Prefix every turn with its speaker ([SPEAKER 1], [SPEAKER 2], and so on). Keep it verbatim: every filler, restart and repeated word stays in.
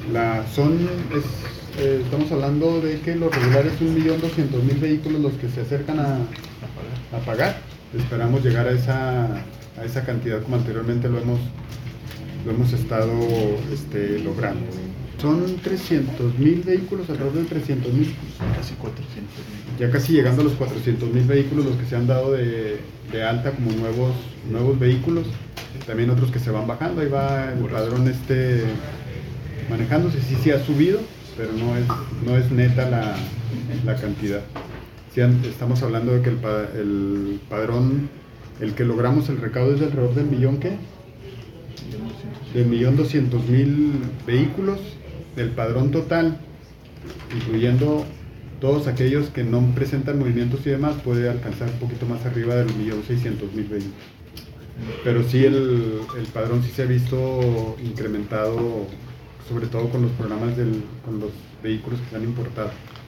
[SPEAKER 1] La, son, es, eh, estamos hablando de que los regulares un millón doscientos mil vehículos los que se acercan a, a pagar. Esperamos llegar a esa, a esa cantidad como anteriormente lo hemos, lo hemos estado este, logrando. Son trescientos mil vehículos, alrededor de trescientos mil.
[SPEAKER 2] Casi cuatrocientos mil.
[SPEAKER 1] Ya casi llegando a los cuatrocientos mil vehículos los que se han dado de, de alta como nuevos, nuevos vehículos. También otros que se van bajando, ahí va el padrón este manejándose, sí, sí ha subido, pero no es, no es neta la, la cantidad. Sí, estamos hablando de que el, el padrón, el que logramos el recaudo es de alrededor del millón, ¿qué? Del millón doscientos mil vehículos, del padrón total, incluyendo todos aquellos que no presentan movimientos y demás, puede alcanzar un poquito más arriba del millón seiscientos mil vehículos. Pero sí el, el padrón sí se ha visto incrementado, sobre todo con los programas del, con los vehículos que se han importado.